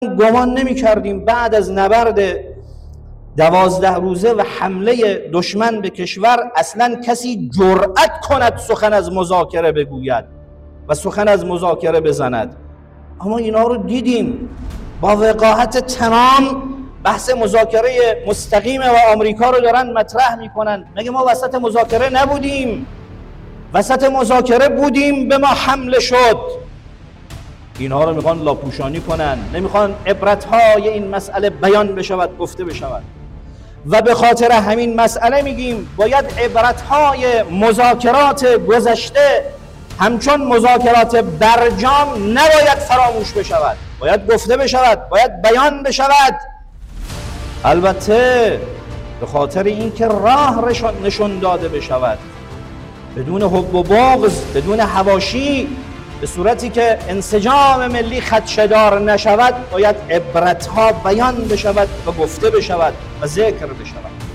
گمان نمی کردیم بعد از نبرد 12 روزه و حمله دشمن به کشور اصلا کسی جرأت کند سخن از مذاکره بگوید و سخن از مذاکره بزند. اما اینا رو دیدیم با وقاحت تمام بحث مذاکره مستقیم و آمریکا رو دارن مطرح میکنن. مگه ما وسط مذاکره نبودیم؟ وسط مذاکره بودیم، به ما حمله شد. اینها رو میخوان لاپوشانی کنن، نمیخوان عبرتهای این مسئله بیان بشود، گفته بشود. و به خاطر همین مسئله میگیم باید عبرتهای مذاکرات گذشته همچون مذاکرات برجام نباید فراموش بشود، باید گفته بشود، باید بیان بشود. البته به خاطر اینکه راه نشون داده بشود، بدون حب و بغض، بدون حواشی، به صورتی که انسجام ملی خدشه‌دار نشود، باید عبرتها بیان بشود و گفته بشود و ذکر بشود.